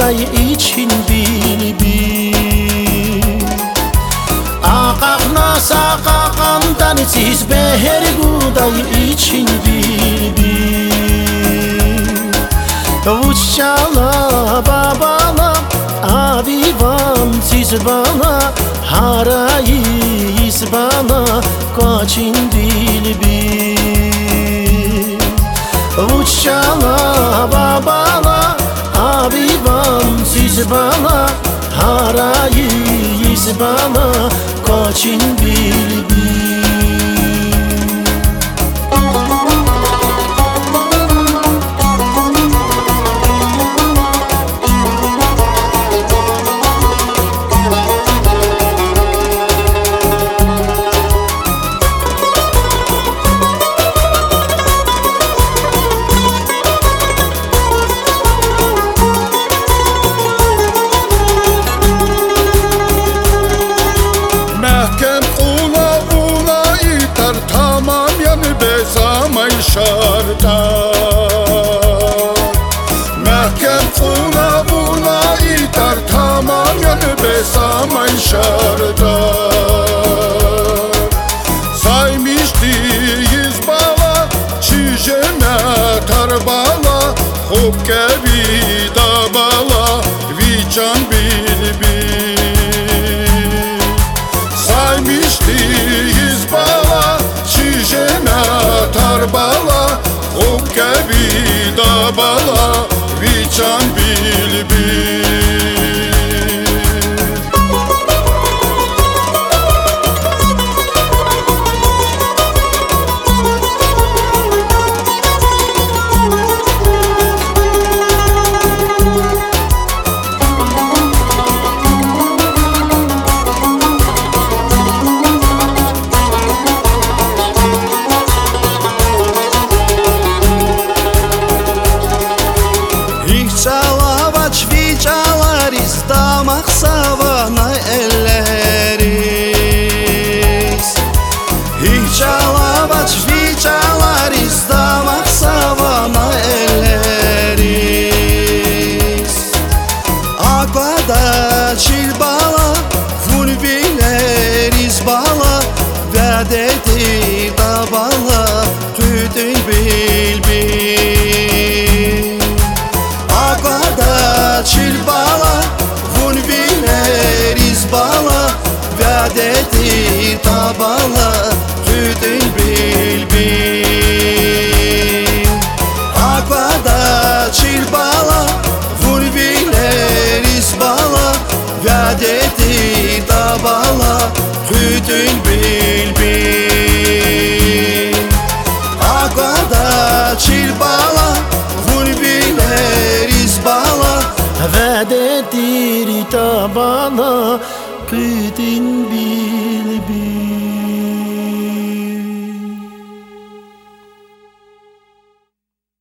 gudayı için bilbil. Akakna sakakandan siz beher gudayı için bilbil. Uççala babala avivan siz bana harayız bana kaçın bilbil. Uççala babala avivan siz bana harayız bana kaçın bilbil. Mehkem una buna iter tamam yanı besamay şardar. Saymıştıyız bala çiğene tarbala hop kebi da bala vican bilbil. Saymıştıyız bala çiğene tarbala hop kebi da bala vican bilbil. Çalavaç vicalar istamak savana elleriz. Çalavaç vicalar istamak savana elleriz. Aquada çilbala fun bileriz bala vedeti da bala tütün bilbil. Aquada çilbala vun bileriz bala vedeti tabala tütün bilbil. Aquada çilbala vun bileriz bala vedeti tabala tütün bilbil. Aquada çilbala vun bileriz bala Vededir tabana pütün